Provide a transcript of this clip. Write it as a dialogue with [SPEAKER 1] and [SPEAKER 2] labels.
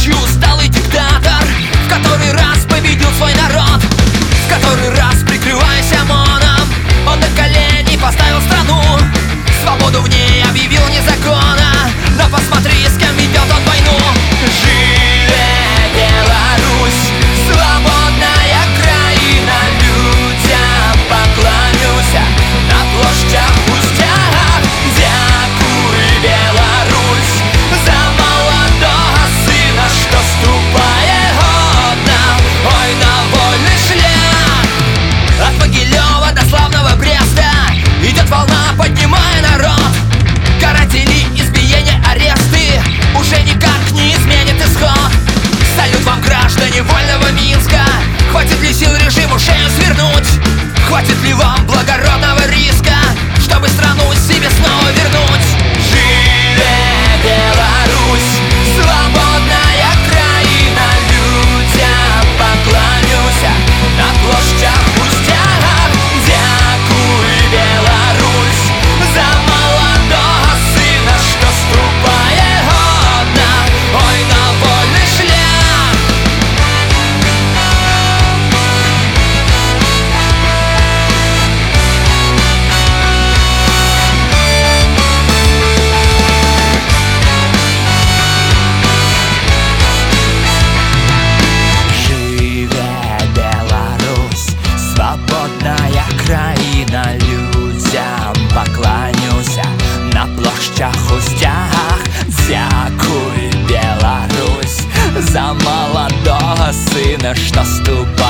[SPEAKER 1] ночью усталый диктатор, в который раз победил свой народ, в который раз, прикрываясь ОМОНом, он на колени поставил страну. Свободу в ней объявил незаконно, но посмотри, с кем ведет он войну. Живе Беларусь, свободная краина, людям поклонюся на площадях, пустях. Дякуй, Беларусь, за молодого сына, что ступає годно, ой, на вольный шлях. От Могилева до славного Бреста идет волна, поднимая народ. Каратели, избиения, аресты уже никак не изменит исход. Салют вам, граждане вольного Минска! Хватит ли сил режиму шею свернуть? Хватит ли вам благородного риска, чтобы страну себе снова вернуть? Живе Беларусь, свободная краина, людям поклонюся на площадях, пустях. Дякуй, Беларусь, за молодого сына, что ступає годно, ой, на вольный шлях. Живе Беларусь, свободная краина, людям поклонюся на площадях, устях. Дякуй, Беларусь, за молодого сына, что ступає